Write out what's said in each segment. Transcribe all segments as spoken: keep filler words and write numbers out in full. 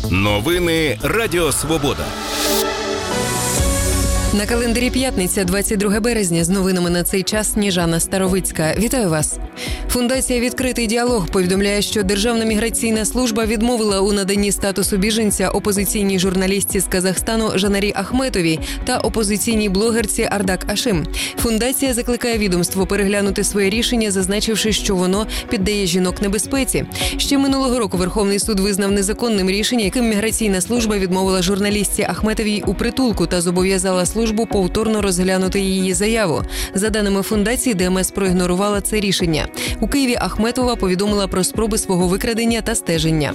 Новини Радіо Свобода. На календарі п'ятниця, двадцять друге березня. З новинами на цей час Сніжана Старовицька. Вітаю вас. Фундація «Відкритий діалог» повідомляє, що Державна міграційна служба відмовила у наданні статусу біженця опозиційній журналістці з Казахстану Жанарі Ахметовій та опозиційній блогерці Ардак Ашим. Фундація закликає відомство переглянути своє рішення, зазначивши, що воно піддає жінок небезпеці. Ще минулого року Верховний суд визнав незаконним рішення, яким міграційна служба відмовила журналістці Ахметовій у притулку та зобов'язала службу повторно розглянути її заяву. За даними фундації, ДМС проігнорувала це рішення. У Києві Ахметова повідомила про спроби свого викрадення та стеження.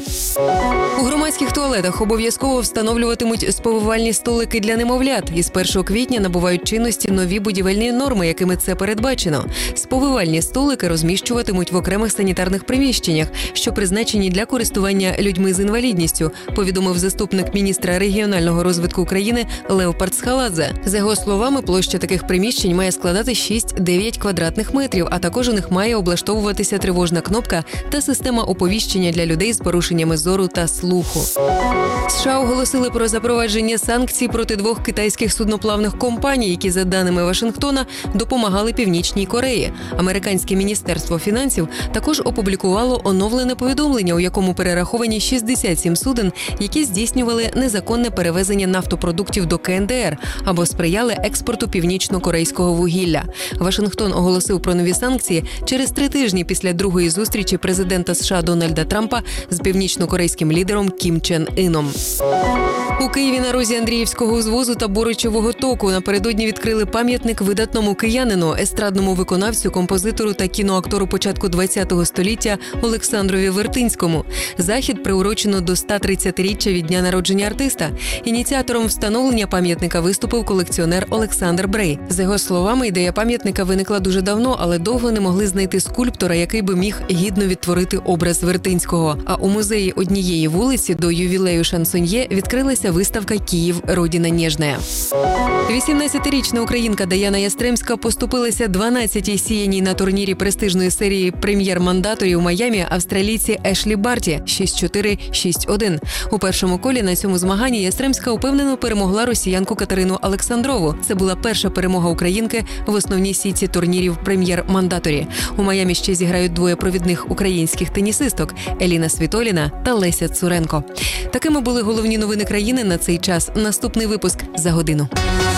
У громадських туалетах обов'язково встановлюватимуть сповивальні столики для немовлят. Із першого квітня набувають чинності нові будівельні норми, якими це передбачено. Сповивальні столики розміщуватимуть в окремих санітарних приміщеннях, що призначені для користування людьми з інвалідністю, повідомив заступник міністра регіонального розвитку України Леопард Схаладзе. За його словами, площа таких приміщень має складати шість-дев'ять квадратних метрів, а також у них має облаштовуватися тривожна кнопка та система оповіщення для людей з порушеннями зору та слуху. США оголосили про запровадження санкцій проти двох китайських судноплавних компаній, які, за даними Вашингтона, допомагали Північній Кореї. Американське міністерство фінансів також опублікувало оновлене повідомлення, у якому перераховані шістдесят сім суден, які здійснювали незаконне перевезення нафтопродуктів до КНДР або сприяли експорту північно-корейського вугілля. Вашингтон оголосив про нові санкції через три тижні після другої зустрічі президента США Дональда Трампа з північно-корейським лідером Кім Чен Іном. У Києві на розі Андріївського узвозу та Боричевого току напередодні відкрили пам'ятник видатному киянину, естрадному виконавцю, композитору та кіноактору початку ХХ століття Олександрові Вертинському. Захід приурочено до сто тридцятиріччя від дня народження артиста. Ініціатором встановлення пам'ятника виступив колекціонер Олександр Брей. За його словами, ідея пам'ятника виникла дуже давно, але довго не могли знайти скульптора, який би міг гідно відтворити образ Вертинського. А у музеї однієї вулиці до ювілею шансоньє відкрилася виставка «Київ. Родина нежная». вісімнадцятирічна українка Даяна Ястремська поступилася дванадцятій сіяній на турнірі престижної серії прем'єр-мандаторів у Майамі австралійці Ешлі Барті шість-чотири - шість-один. У першому колі на цьому змаганні Ястремська упевнено перемогла росіянку Катерину Олександрову. Це була перша перемога українки в основній сітці турнірів прем'єр-мандаторі. У Майамі ще зіграють двоє провідних українських тенісисток – Еліна Світоліна та Леся Цуренко. Такими були головні новини країни на цей час. Наступний випуск за годину.